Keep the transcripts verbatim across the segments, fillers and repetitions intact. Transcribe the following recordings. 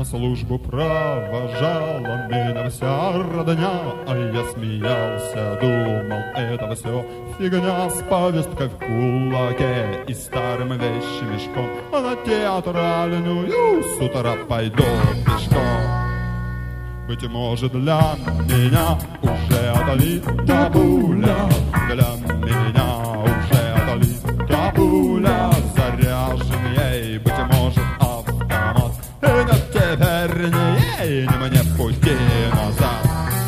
на службу провожала меня вся родня, а я смеялся, думал, это все фигня с повесткой в кулаке и старым вещмешком, а на театральную с утра пойду пешком. Быть может, для меня уже отлита пуля, для меня уже отлита пуля, заряжен ей, быть может, автомат, и нет теперь ни ей, ни мне пути назад.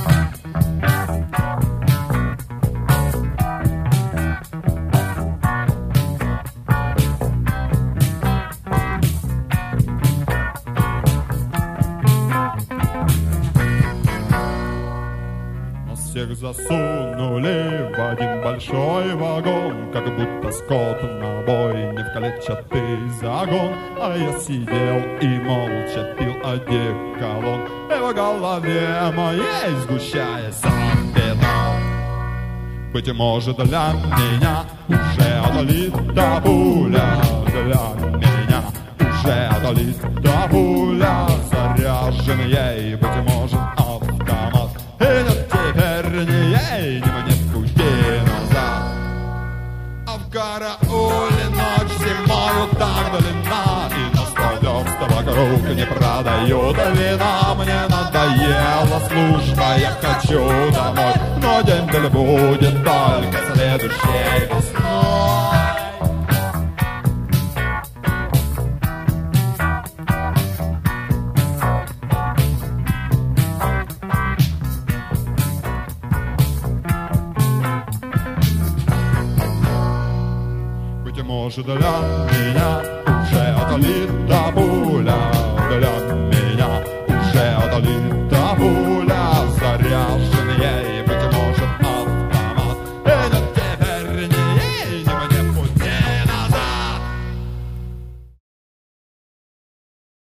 Всех засунули в один большой вагон, как будто скот на бойне в клетчатый загон. А я сидел и молча пил одеколон, и в голове моей сгущаясь пена. Быть может, для меня уже отлита пуля, для меня уже отлита пуля, заряжен ей, быть может, автомат, и нет теперь ни ей, ни мне пути назад. А в карауле ночь зимою так длинна, и на столёвство вокруг не продают вина. Мне надоела служба, я хочу домой, но дембель будет только следующей весной. Может, для меня уже отлита пуля,